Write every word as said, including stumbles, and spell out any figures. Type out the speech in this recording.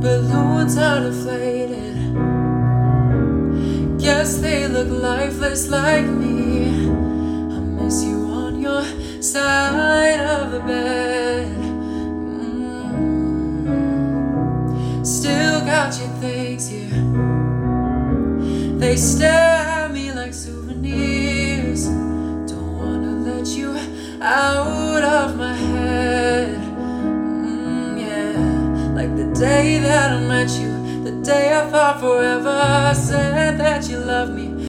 Balloons are deflated. Guess they look lifeless like me. I miss you on your side of the bed. Mm. Still got your things here. They stare at me like souvenirs. Don't wanna let you out of my head. Mm, yeah, like the day that I met you, the day I thought forever, said that you loved me.